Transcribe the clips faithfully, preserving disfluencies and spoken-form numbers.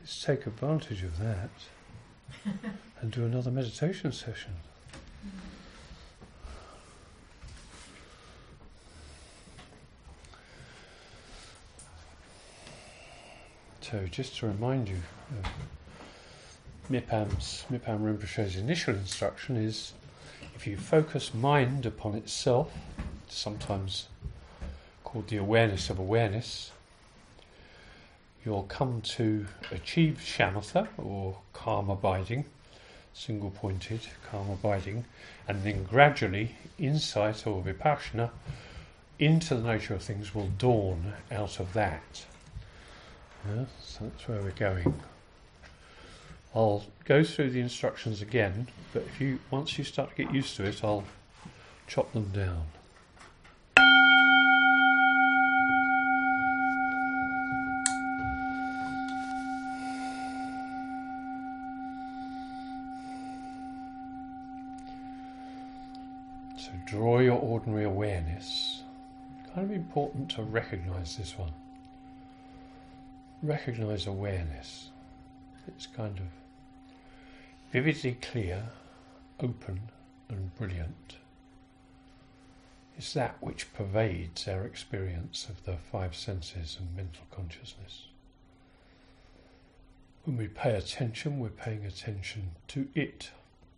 Let's take advantage of that and do another meditation session. So just to remind you, uh, Mipam's, Mipam Rinpoche's initial instruction is, if you focus mind upon itself, sometimes called the awareness of awareness, you'll come to achieve shamatha, or calm abiding, single-pointed calm abiding, and then gradually insight or vipassana into the nature of things will dawn out of that. Yeah, so that's where we're going. I'll go through the instructions again, but if you once you start to get used to it, I'll chop them down. So draw your ordinary awareness. Kind of important to recognise this one. Recognise awareness. It's kind of vividly clear, open and brilliant. It's that which pervades our experience of the five senses and mental consciousness. When we pay attention, we're paying attention to it.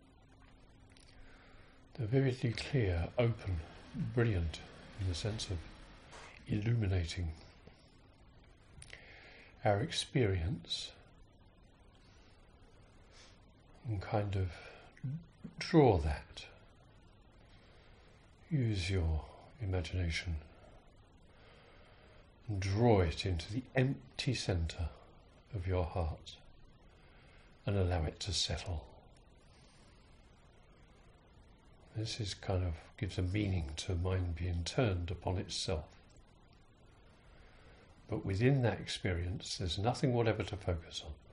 The vividly clear, open, brilliant, in the sense of illuminating our experience, and kind of draw that. Use your imagination and draw it into the empty centre of your heart and allow it to settle. This is kind of gives a meaning to mind being turned upon itself. But within that experience, there's nothing whatever to focus on.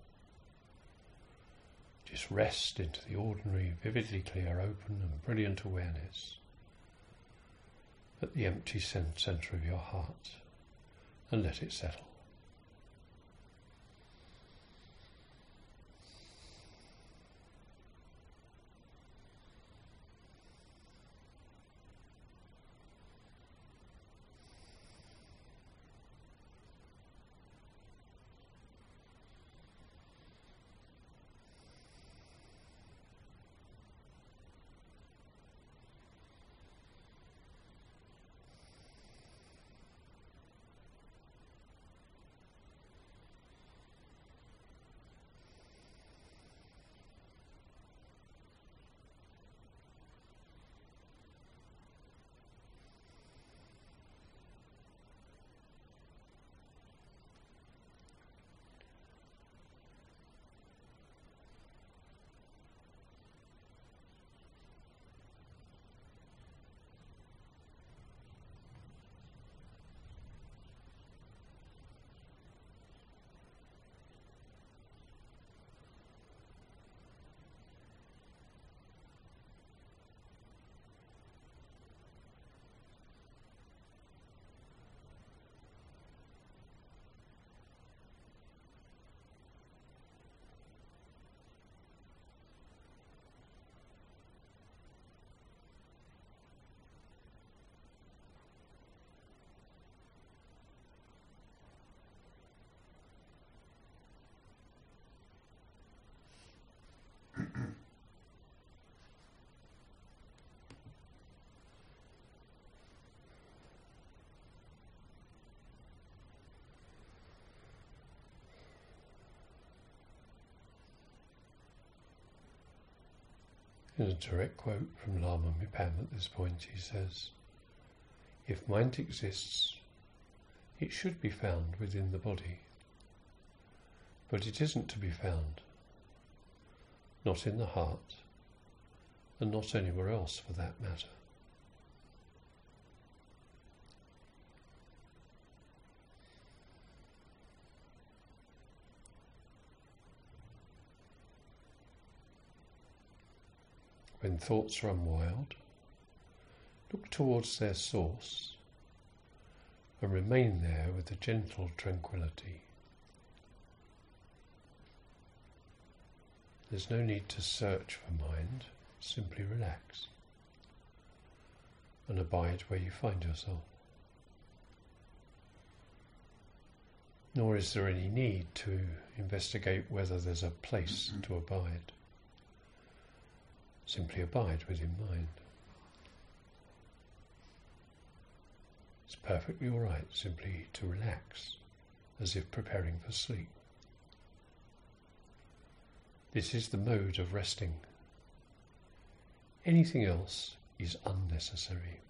Just rest into the ordinary, vividly clear, open and brilliant awareness at the empty centre of your heart, and let it settle. In a direct quote from Lama Mipam at this point, he says, "If mind exists, it should be found within the body, but it isn't to be found, not in the heart, and not anywhere else for that matter." When thoughts run wild, look towards their source and remain there with a gentle tranquility. There's no need to search for mind, simply relax and abide where you find yourself. Nor is there any need to investigate whether there's a place to abide. Simply abide within mind. It's perfectly all right simply to relax, as if preparing for sleep. This is the mode of resting. Anything else is unnecessary.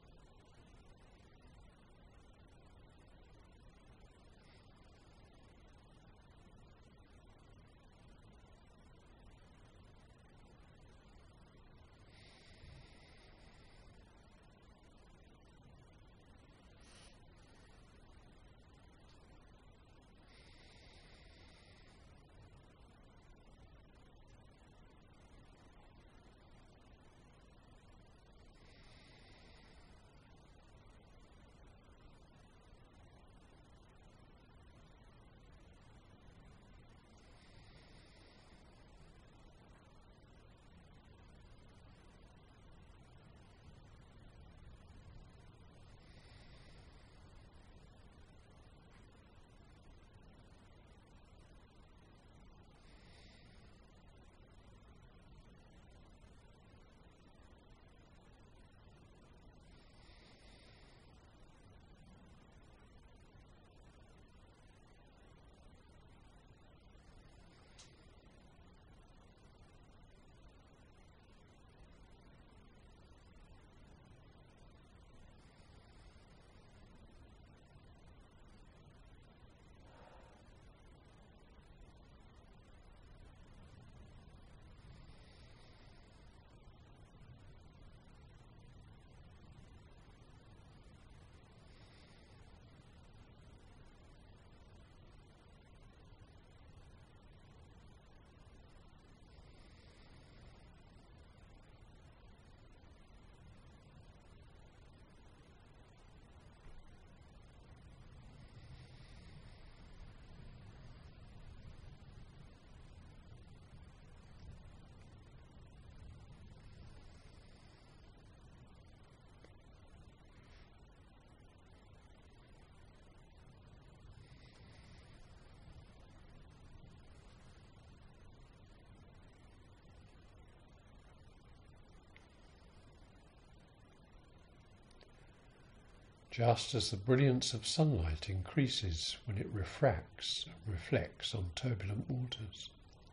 Just as the brilliance of sunlight increases when it refracts and reflects on turbulent waters,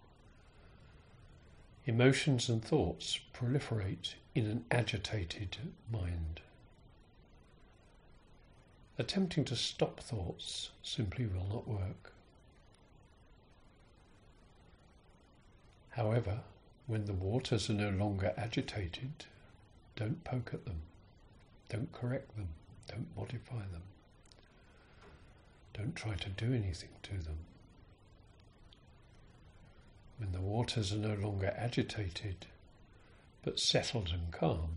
emotions and thoughts proliferate in an agitated mind. Attempting to stop thoughts simply will not work. However, when the waters are no longer agitated, don't poke at them, don't correct them, don't modify them, don't try to do anything to them. When the waters are no longer agitated, but settled and calm,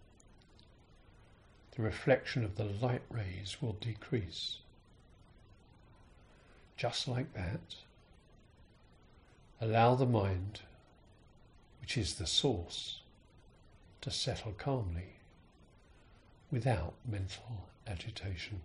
the reflection of the light rays will decrease. Just like that, allow the mind, which is the source, to settle calmly without mental agitation.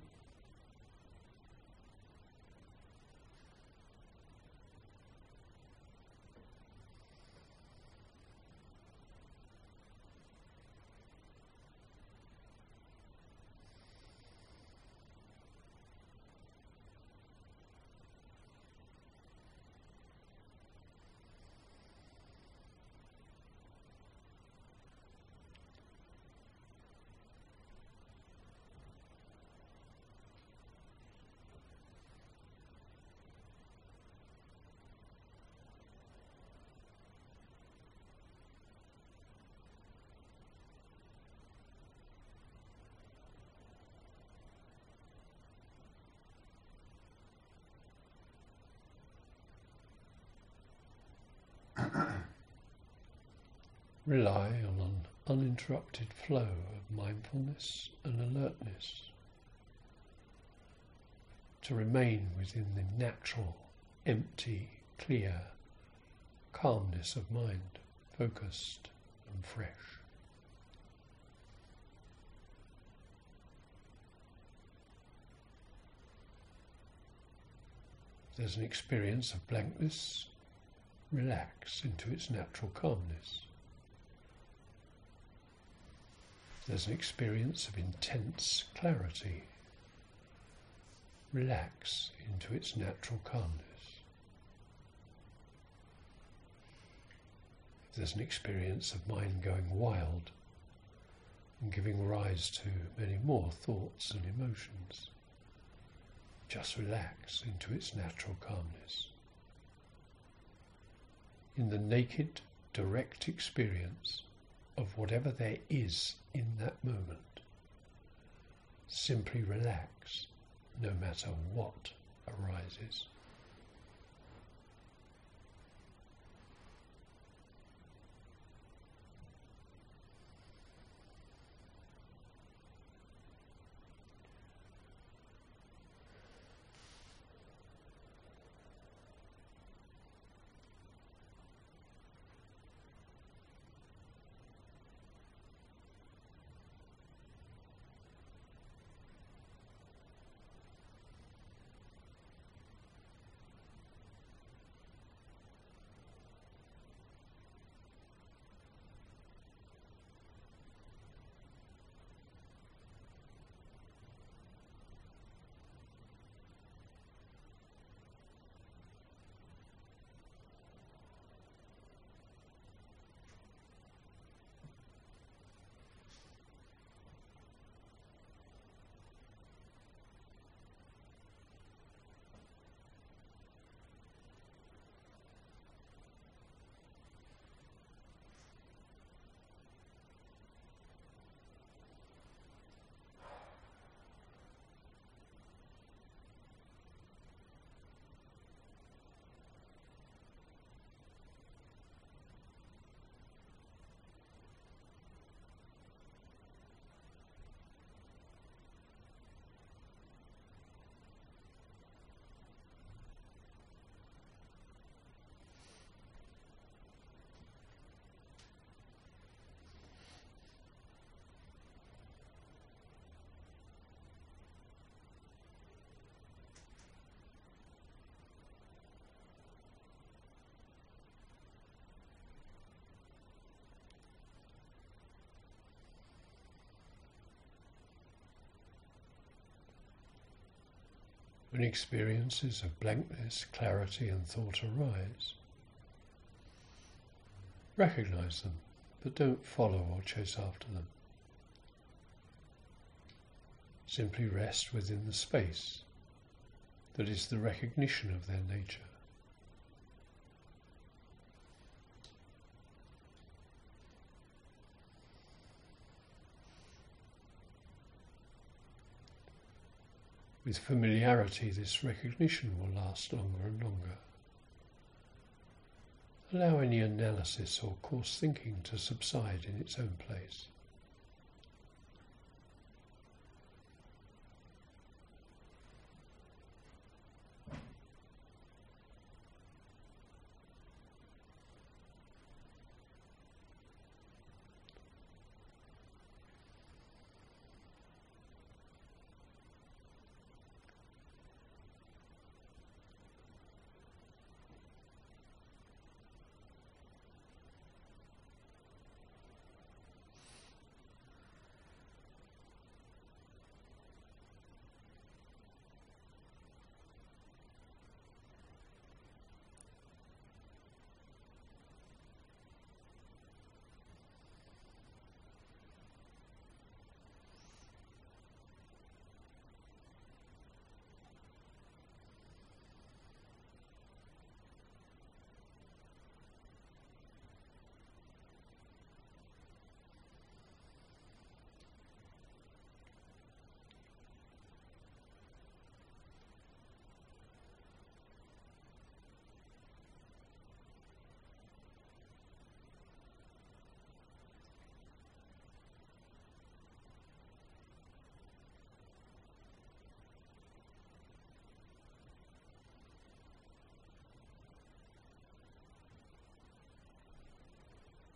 Rely on an uninterrupted flow of mindfulness and alertness to remain within the natural, empty, clear, calmness of mind, focused and fresh. If there's an experience of blankness, relax into its natural calmness. If there's an experience of intense clarity, relax into its natural calmness. If there's an experience of mind going wild and giving rise to many more thoughts and emotions, just relax into its natural calmness. In the naked, direct experience of whatever there is in that moment, simply relax no matter what arises. When experiences of blankness, clarity and thought arise, recognize them, but don't follow or chase after them. Simply rest within the space that is the recognition of their nature. With familiarity, this recognition will last longer and longer. Allow any analysis or coarse thinking to subside in its own place.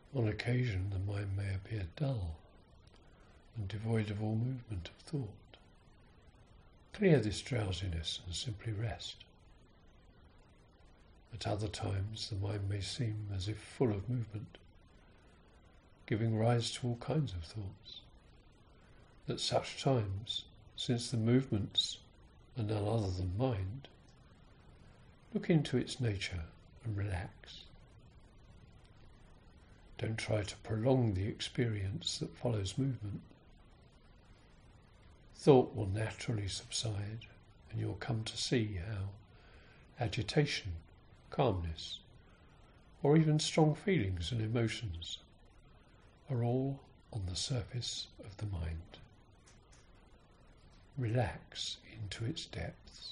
On occasion the mind may appear dull and devoid of all movement of thought. Clear this drowsiness and simply rest. At other times the mind may seem as if full of movement, giving rise to all kinds of thoughts. At such times, since the movements are none other than mind, look into its nature and relax. Don't try to prolong the experience that follows movement. Thought will naturally subside, and you'll come to see how agitation, calmness, or even strong feelings and emotions are all on the surface of the mind. Relax into its depths.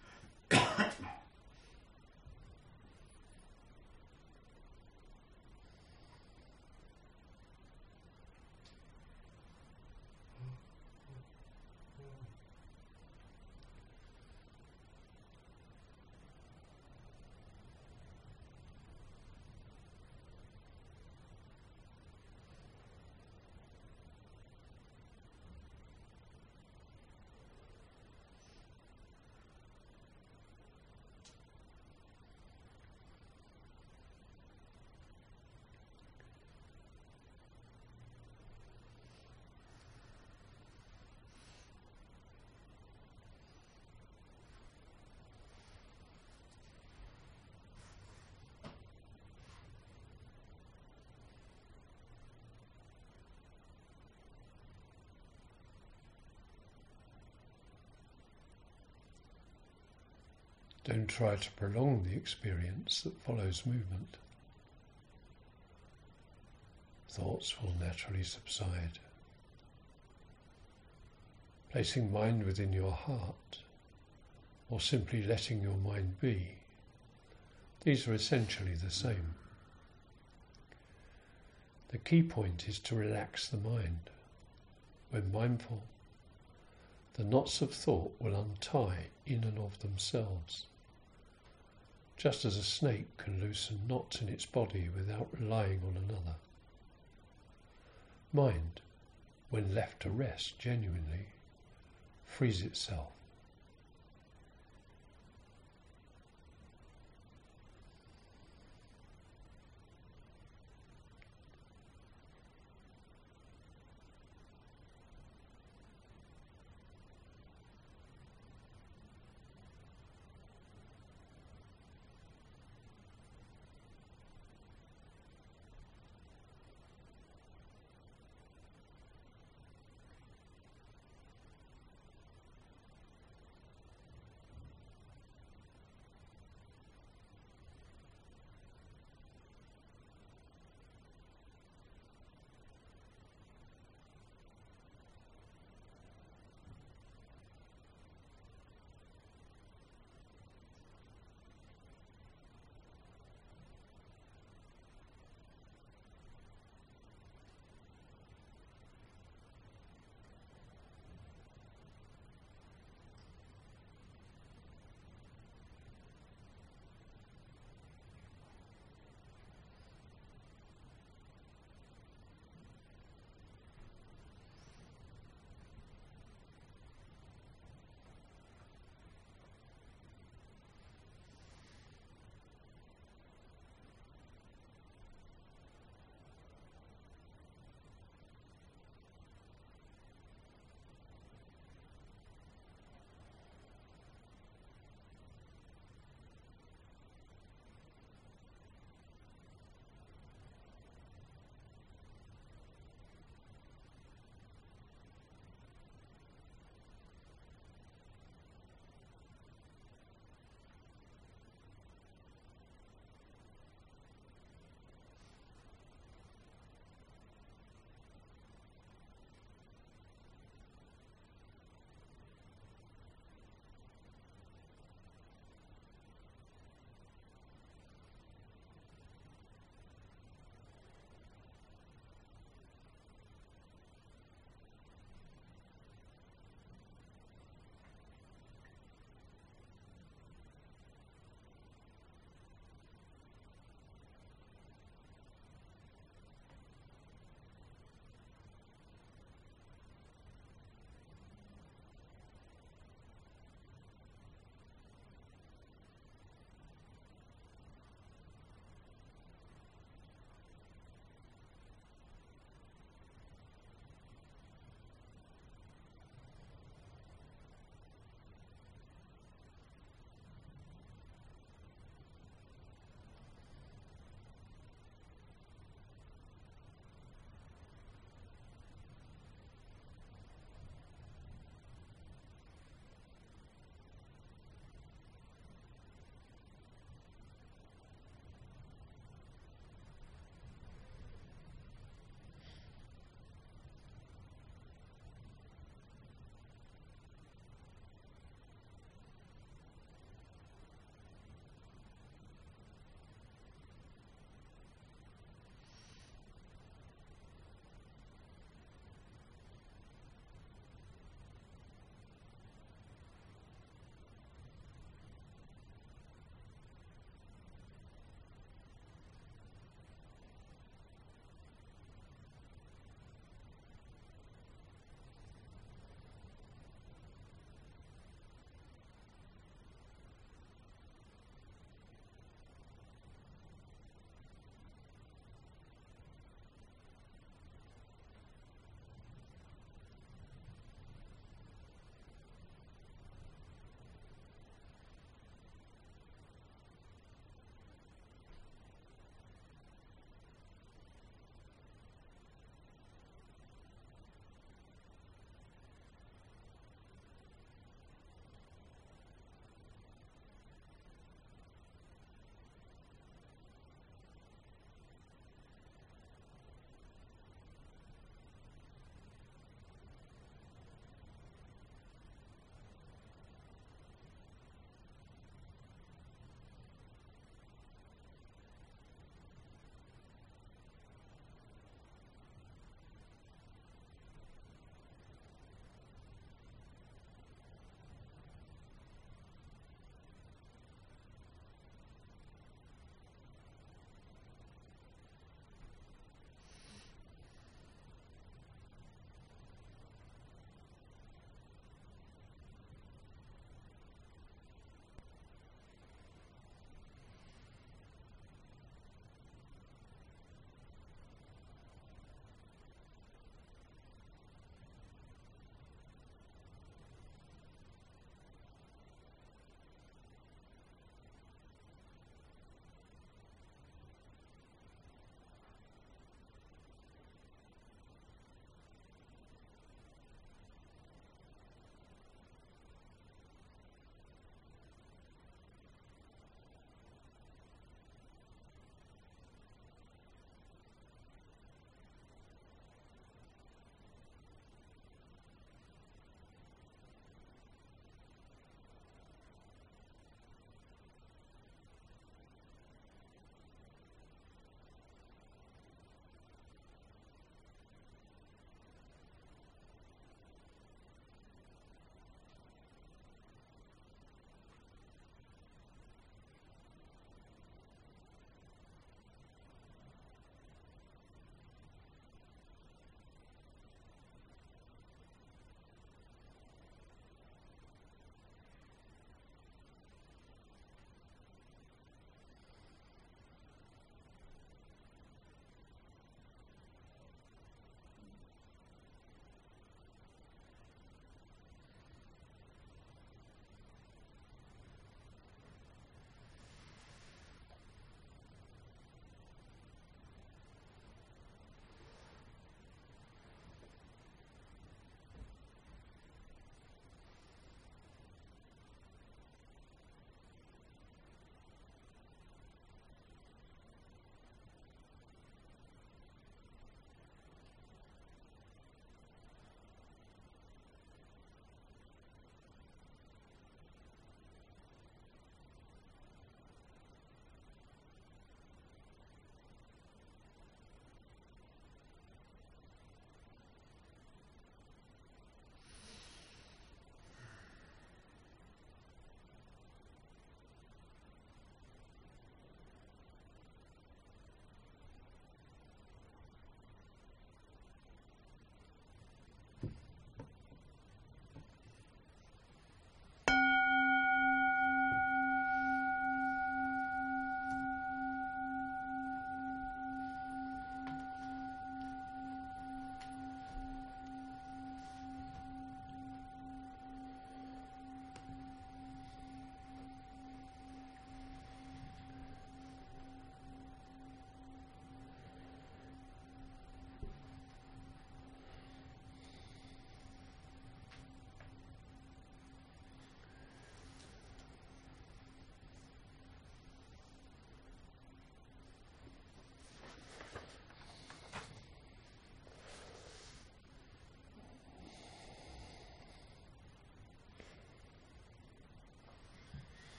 Don't try to prolong the experience that follows movement. Thoughts will naturally subside. Placing mind within your heart, or simply letting your mind be, these are essentially the same. The key point is to relax the mind. When mindful, the knots of thought will untie in and of themselves, just as a snake can loosen knots in its body without relying on another. Mind, when left to rest genuinely, frees itself.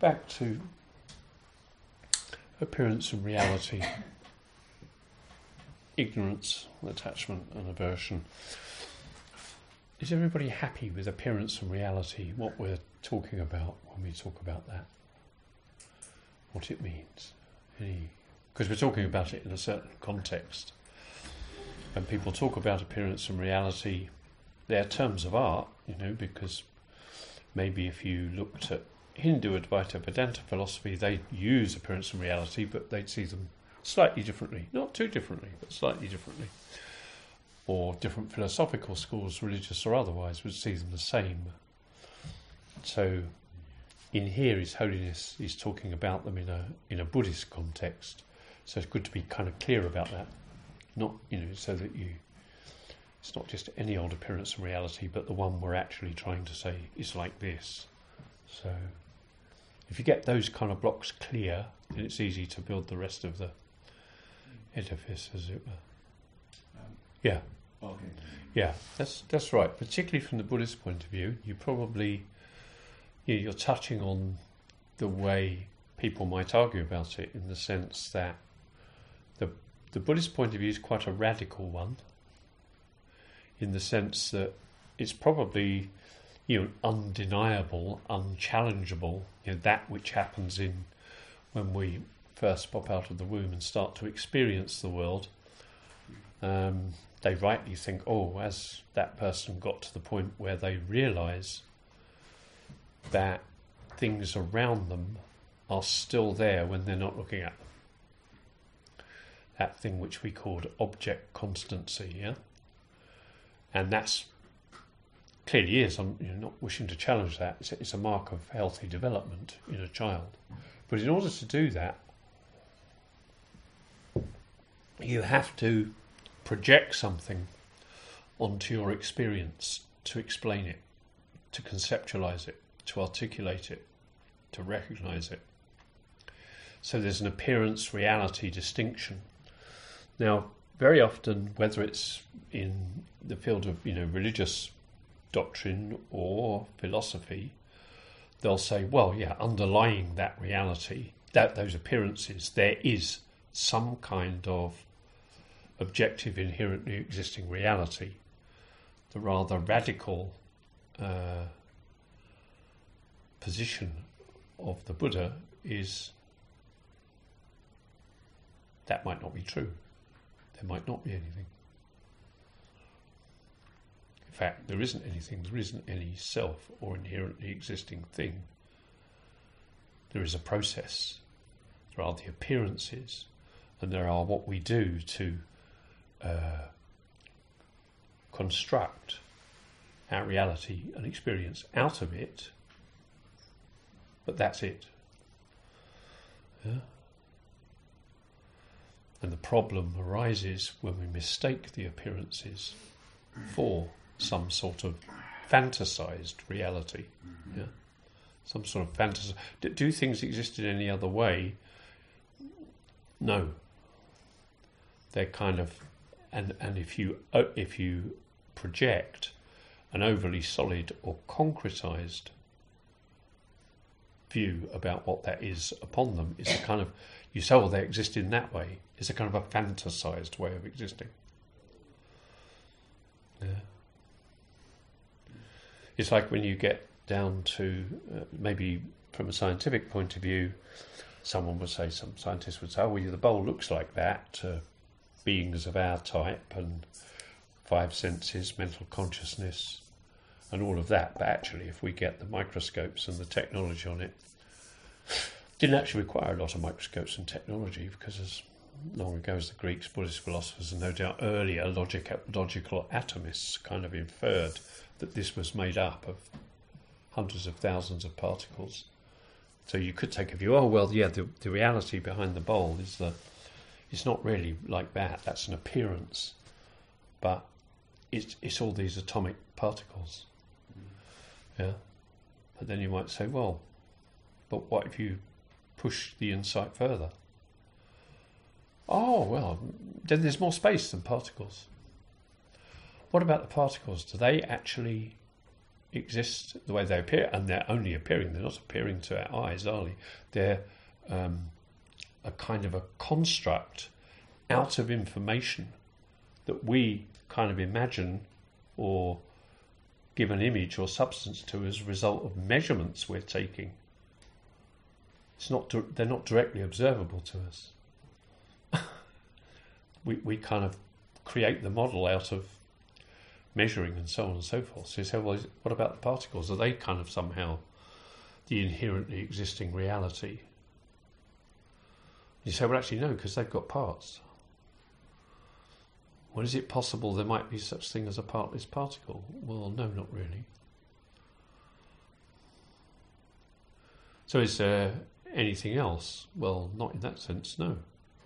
back to appearance and reality, ignorance, attachment and aversion. Is everybody happy with appearance and reality, what we're talking about when we talk about that? What it means? Any, because we're talking about it in a certain context. When people talk about appearance and reality, they're terms of art, you know, because maybe if you looked at Hindu Advaita Vedanta philosophy, they'd use appearance and reality, but they'd see them slightly differently. Not too differently, but slightly differently. Or different philosophical schools, religious or otherwise, would see them the same. So in here, His Holiness is talking about them in a in a Buddhist context. So it's good to be kind of clear about that. Not, you know, so that you, it's not just any old appearance and reality, but the one we're actually trying to say is like this. So if you get those kind of blocks clear, then it's easy to build the rest of the edifice, as it were. Um, yeah. Okay. Yeah, that's that's right. Particularly from the Buddhist point of view, you probably, you know, you're touching on the way people might argue about it, in the sense that the the Buddhist point of view is quite a radical one, in the sense that it's probably, you know, undeniable, unchallengeable, you know, that which happens in when we first pop out of the womb and start to experience the world. Um, they rightly think, oh, as that person got to the point where they realise that things around them are still there when they're not looking at them. That thing which we called object constancy, yeah? And that's clearly is, I'm you know, not wishing to challenge that, it's a, it's a mark of healthy development in a child. But in order to do that, you have to project something onto your experience to explain it, to conceptualize it, to articulate it, to recognize it. So there's an appearance-reality distinction. Now, very often, whether it's in the field of, you know, religious doctrine or philosophy, they'll say, well, yeah, underlying that reality, that those appearances, there is some kind of objective, inherently existing reality. The rather radical uh, position of the Buddha is that might not be true. There might not be anything. In fact, there isn't anything, there isn't any self or inherently existing thing. There is a process. There are the appearances, and there are what we do to uh, construct our reality and experience out of it, but that's it. Yeah? And the problem arises when we mistake the appearances for some sort of fantasized reality. Yeah? Some sort of fantasy. Do, do things exist in any other way? No. They're kind of, and and if you uh, if you project an overly solid or concretized view about what that is upon them, it's a kind of, you say, oh, they exist in that way. It's a kind of a fantasized way of existing. Yeah. It's like when you get down to, uh, maybe from a scientific point of view, someone would say, some scientists would say, oh, well, the bowl looks like that to beings of our type, and five senses, mental consciousness, and all of that. But actually, if we get the microscopes and the technology on it, didn't actually require a lot of microscopes and technology, because as long ago as the Greeks, Buddhist philosophers, and no doubt earlier logic, logical atomists kind of inferred that this was made up of hundreds of thousands of particles. So you could take a view, oh, well, yeah, the, the reality behind the bowl is that it's not really like that. That's an appearance. But it's, it's all these atomic particles. Mm. Yeah. But then you might say, well, but what if you push the insight further? Oh, well, then there's more space than particles. What about the particles? Do they actually exist the way they appear, and they're only appearing, they're not appearing to our eyes, are they? They're um, a kind of a construct out of information that we kind of imagine or give an image or substance to as a result of measurements we're taking. It's not, they're not directly observable to us. we we kind of create the model out of measuring and so on and so forth. So you say, well, what about the particles? Are they kind of somehow the inherently existing reality? You say, well, actually, no, because they've got parts. Well, is it possible there might be such thing as a partless particle? Well, no, not really. So is there anything else? Well, not in that sense, no.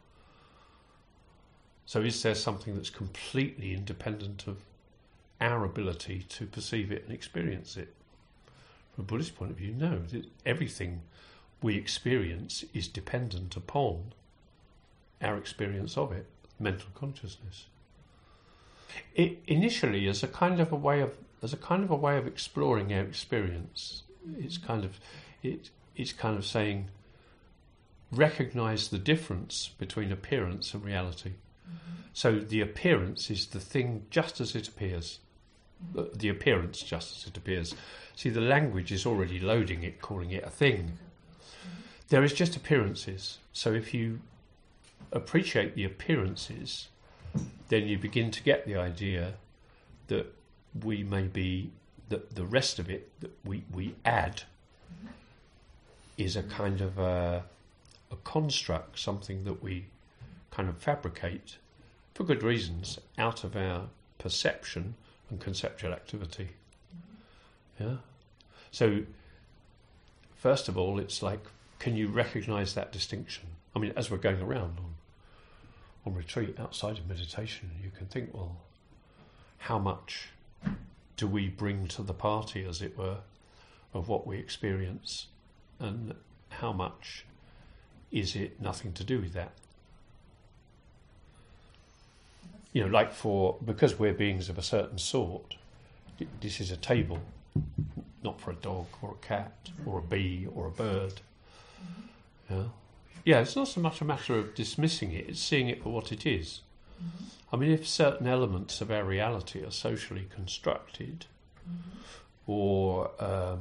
So is there something that's completely independent of our ability to perceive it and experience it? From a Buddhist point of view, no. Everything we experience is dependent upon our experience of it, mental consciousness. It initially as a kind of a way of as a kind of a way of exploring our experience. It's kind of it it's kind of saying recognize the difference between appearance and reality. Mm-hmm. So the appearance is the thing just as it appears. Mm-hmm. The appearance just as it appears. See, the language is already loading it, calling it a thing. Mm-hmm. There is just appearances. So if you appreciate the appearances, then you begin to get the idea that we may be, that the rest of it that we, we add is a kind of a, a construct, something that we kind of fabricate for good reasons out of our perception and conceptual activity. Yeah. So first of all, it's like, can you recognise that distinction? I mean, as we're going around on on retreat outside of meditation, you can think, well, how much do we bring to the party, as it were, of what we experience, and how much is it nothing to do with that? You know, like for, because we're beings of a certain sort, this is a table, not for a dog or a cat or a bee or a bird. Yeah. Yeah, it's not so much a matter of dismissing it, it's seeing it for what it is. Mm-hmm. I mean, if certain elements of our reality are socially constructed mm-hmm. or um,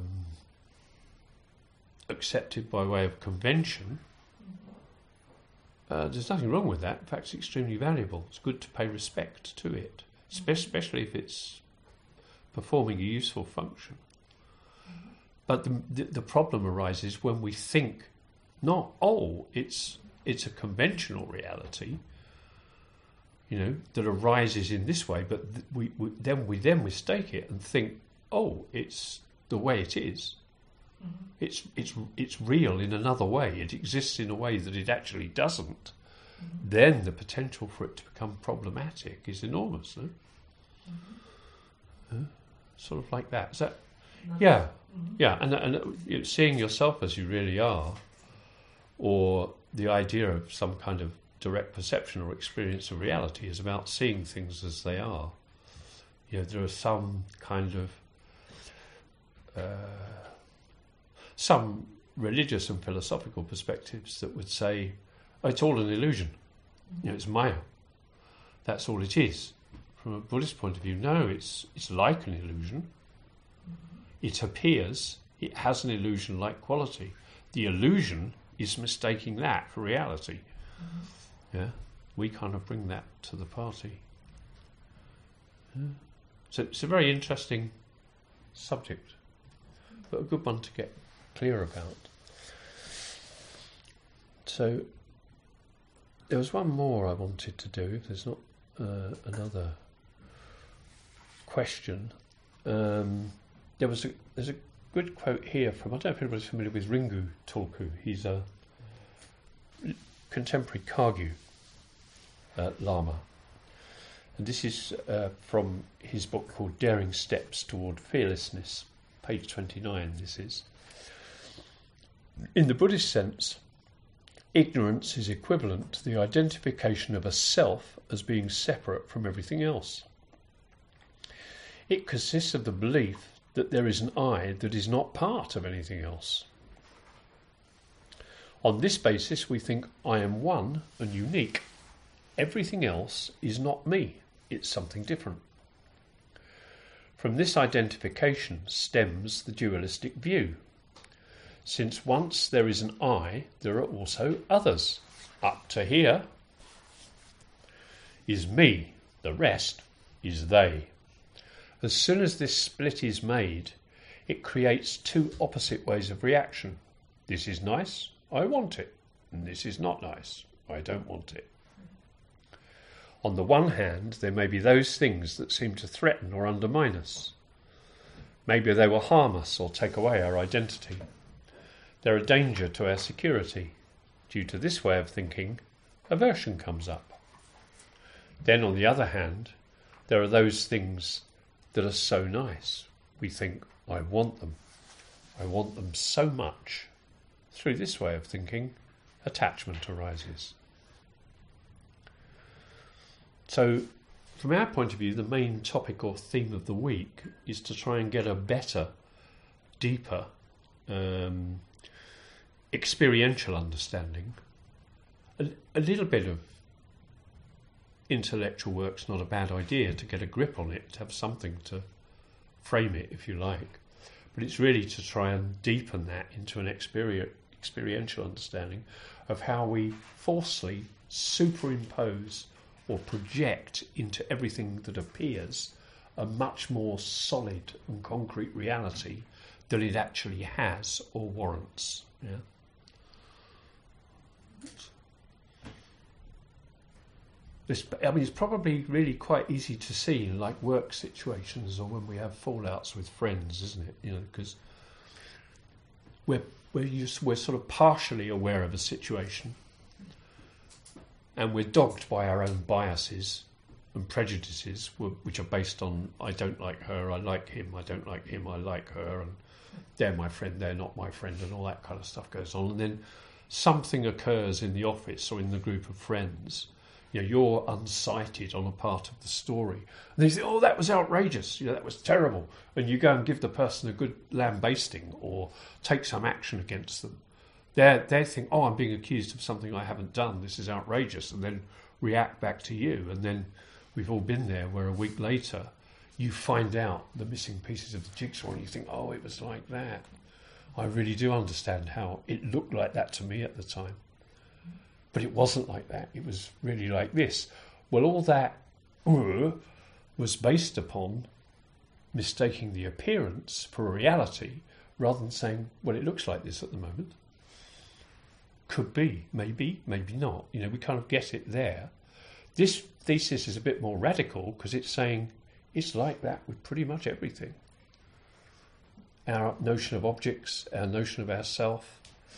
accepted by way of convention, mm-hmm. uh, there's nothing wrong with that. In fact, it's extremely valuable. It's good to pay respect to it, mm-hmm. especially if it's performing a useful function. Mm-hmm. But the, the, the problem arises when we think not, oh, it's it's a conventional reality, you know, that arises in this way, but th- we, we then we then mistake it and think, oh, it's the way it is. Mm-hmm. It's it's it's real in another way. It exists in a way that it actually doesn't. Mm-hmm. Then the potential for it to become problematic is enormous. No? Mm-hmm. Uh, sort of like that. Is that? Mm-hmm. Yeah, mm-hmm. yeah, and and you know, seeing yourself as you really are, or the idea of some kind of direct perception or experience of reality is about seeing things as they are. You know, there are some kind of uh, some religious and philosophical perspectives that would say, oh, it's all an illusion. You know, it's Maya. That's all it is. From a Buddhist point of view, no, it's it's like an illusion. It appears, it has an illusion-like quality. The illusion is mistaking that for reality. Mm-hmm. Yeah, we kind of bring that to the party. Yeah. So it's a very interesting subject, but a good one to get clear about. So there was one more I wanted to do, if there's not uh, another question. Um, there was a, there's a good quote here from, I don't know if anybody's familiar with Ringu Tulku. He's a contemporary Kagyu uh, Lama. And this is uh, from his book called Daring Steps Toward Fearlessness, page twenty-nine this is. In the Buddhist sense, ignorance is equivalent to the identification of a self as being separate from everything else. It consists of the belief that there is an I that is not part of anything else. On this basis, we think I am one and unique. Everything else is not me, it's something different. From this identification stems the dualistic view. Since once there is an I, there are also others. Up to here is me, the rest is they. As soon as this split is made, it creates two opposite ways of reaction. This is nice, I want it, and this is not nice, I don't want it. On the one hand, there may be those things that seem to threaten or undermine us. Maybe they will harm us or take away our identity. They're a danger to our security. Due to this way of thinking, aversion comes up. Then, on the other hand, there are those things that are so nice. We think, I want them. I want them so much. Through this way of thinking, attachment arises. So, from our point of view, the main topic or theme of the week is to try and get a better, deeper, um, experiential understanding. A, a little bit of intellectual work's not a bad idea to get a grip on it, to have something to frame it, if you like. But it's really to try and deepen that into an experi- experiential understanding of how we falsely superimpose or project into everything that appears a much more solid and concrete reality than it actually has or warrants. Yeah. This, I mean, it's probably really quite easy to see in like work situations or when we have fallouts with friends, isn't it? You know, because we're we're just, we're sort of partially aware of a situation, and we're dogged by our own biases and prejudices, which are based on I don't like her, I like him, I don't like him, I like her, and they're my friend, they're not my friend, and all that kind of stuff goes on. And then something occurs in the office or in the group of friends. You know, you're unsighted on a part of the story. And they say, oh, that was outrageous, you know, that was terrible. And you go and give the person a good lambasting or take some action against them. They they think, oh, I'm being accused of something I haven't done, this is outrageous, and then react back to you. And then we've all been there where a week later you find out the missing pieces of the jigsaw and you think, oh, it was like that. I really do understand how it looked like that to me at the time. But it wasn't like that. It was really like this. Well, all that uh, was based upon mistaking the appearance for a reality rather than saying, well, it looks like this at the moment. Could be, maybe, maybe not. You know, we kind of get it there. This thesis is a bit more radical because it's saying it's like that with pretty much everything. Our notion of objects, our notion of ourself,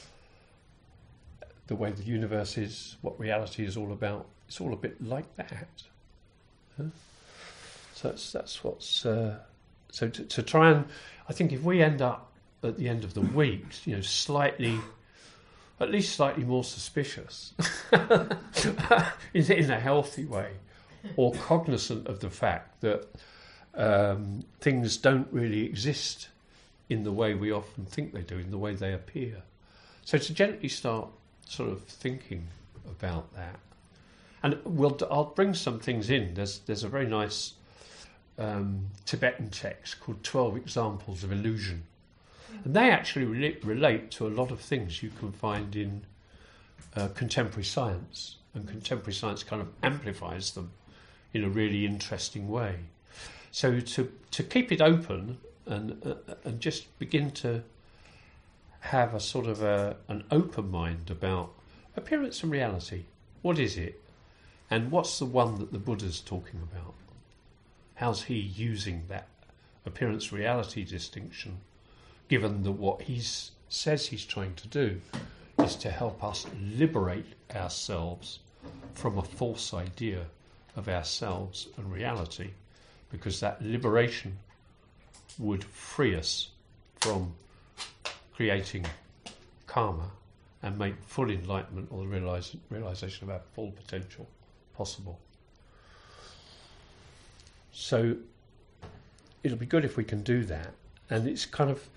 the way the universe is, what reality is all about, it's all a bit like that. Huh? So that's that's what's uh, so to, to try and I think if we end up at the end of the week, you know, slightly, at least slightly more suspicious, in, in a healthy way, or cognizant of the fact that um, things don't really exist in the way we often think they do, in the way they appear. So to gently start sort of thinking about that, and we'll I'll bring some things in. There's there's a very nice um, Tibetan text called twelve Examples of Illusion, and they actually relate, relate to a lot of things you can find in uh, contemporary science, and contemporary science kind of amplifies them in a really interesting way. So to to keep it open and uh, and just begin to have a sort of a, an open mind about appearance and reality. What is it? And what's the one that the Buddha's talking about? How's he using that appearance-reality distinction, given that what he says he's trying to do is to help us liberate ourselves from a false idea of ourselves and reality, because that liberation would free us from creating karma and make full enlightenment or the realise, realisation of our full potential possible. So it'll be good if we can do that. And it's kind of,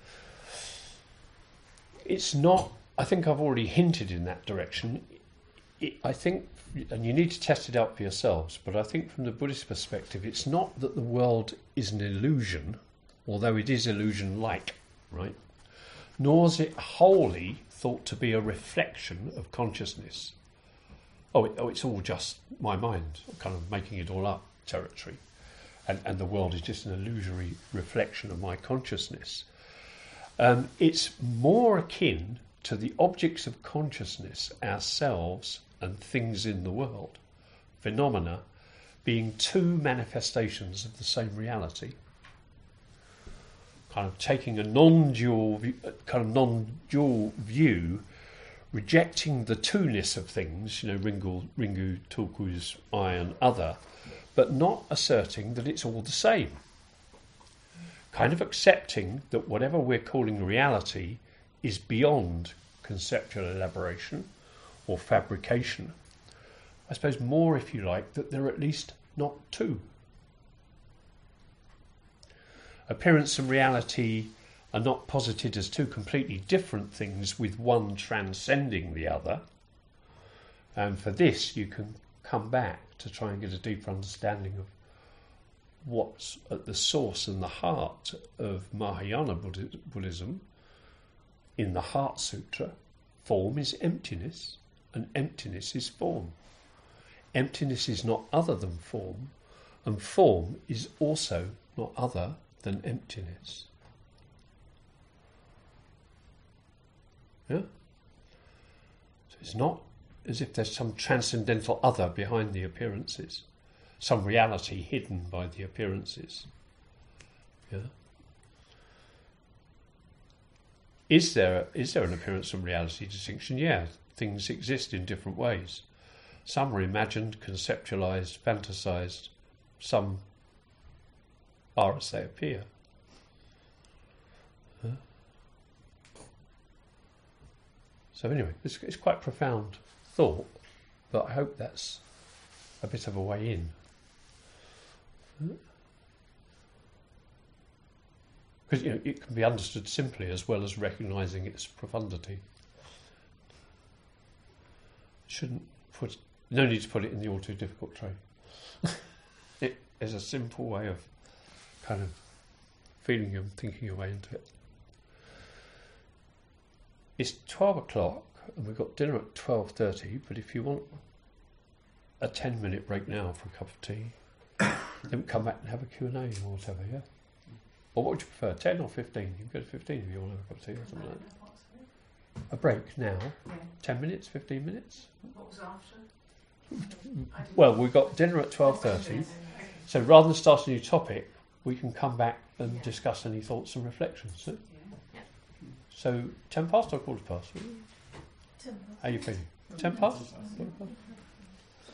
it's not, I think I've already hinted in that direction. It, I think, and you need to test it out for yourselves, but I think from the Buddhist perspective, it's not that the world is an illusion, although it is illusion-like, right? Nor is it wholly thought to be a reflection of consciousness. Oh, it, oh, it's all just my mind, kind of making it all up territory. And, and the world is just an illusory reflection of my consciousness. Um, it's more akin to the objects of consciousness, ourselves and things in the world, phenomena, being two manifestations of the same reality. Kind of taking a non-dual, kind of non-dual view, rejecting the two-ness of things, you know, Ringu, Ringu, Tulku's I and other, but not asserting that it's all the same. Kind of accepting that whatever we're calling reality is beyond conceptual elaboration or fabrication. I suppose more, if you like, that they're at least not two. Appearance and reality are not posited as two completely different things with one transcending the other. And for this you can come back to try and get a deeper understanding of what's at the source and the heart of Mahayana Buddhism. In the Heart Sutra, form is emptiness and emptiness is form. Emptiness is not other than form, and form is also not other than emptiness. Yeah? So it's not as if there's some transcendental other behind the appearances, some reality hidden by the appearances. Yeah? Is there is there an appearance and reality distinction? Yeah, things exist in different ways. Some are imagined, conceptualized, fantasized. Some are as they appear. Huh? So anyway, it's, it's quite profound thought, but I hope that's a bit of a way in. Because, you know, it can be understood simply as well as recognising its profundity. Shouldn't put no need to put it in the all too difficult tray. It is a simple way of kind of feeling and thinking your way into it. It's twelve o'clock and we've got dinner at twelve thirty, but if you want a ten minute break now for a cup of tea, then come back and have a Q and A or whatever, yeah? Or what would you prefer, ten or fifteen? You can go to fifteen if you want to have a cup of tea or something like that. A break now? Yeah. ten minutes, fifteen minutes? What was after? Well, we've got dinner at twelve thirty, so rather than start a new topic, we can come back and yeah. discuss any thoughts and reflections. So, yeah. so ten past or quarter past? ten past. How are you feeling? ten past? Quarter past?